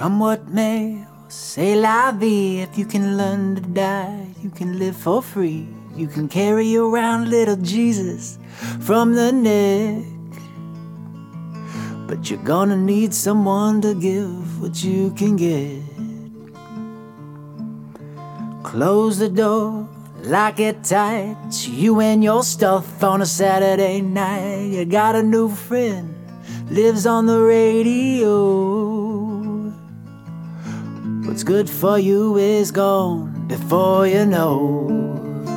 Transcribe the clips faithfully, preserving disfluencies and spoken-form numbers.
Come what may, say la vie. If you can learn to die, you can live for free. You can carry around little Jesus from the neck, but you're gonna need someone to give what you can get. Close the door, lock it tight. It's you and your stuff on a Saturday night. You got a new friend, lives on the radio. What's good for you is gone before you know.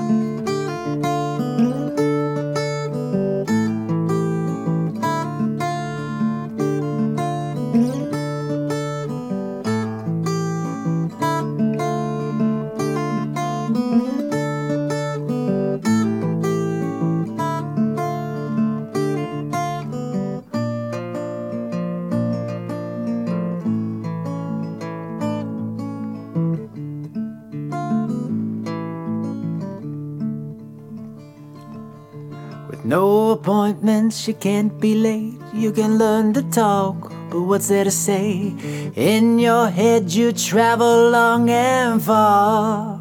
With no appointments, you can't be late. You can learn to talk, but what's there to say? In your head you travel long and far.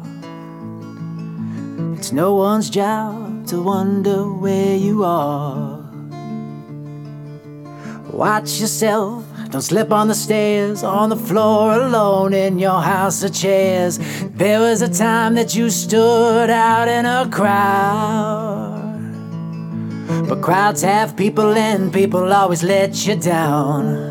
It's no one's job to wonder where you are. Watch yourself, don't slip on the stairs, on the floor alone in your house of chairs. There was a time that you stood out in a crowd, but crowds have people and people always let you down.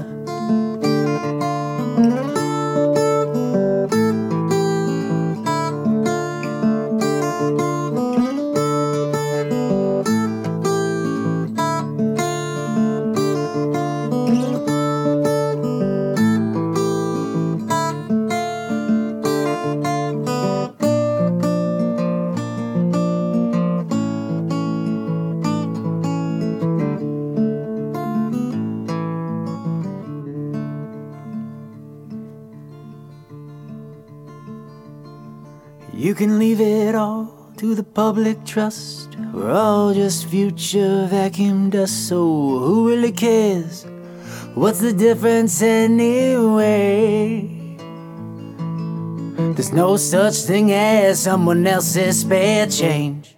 You can leave it all to the public trust. We're all just future vacuum dust, so who really cares? What's the difference anyway? There's no such thing as someone else's spare change.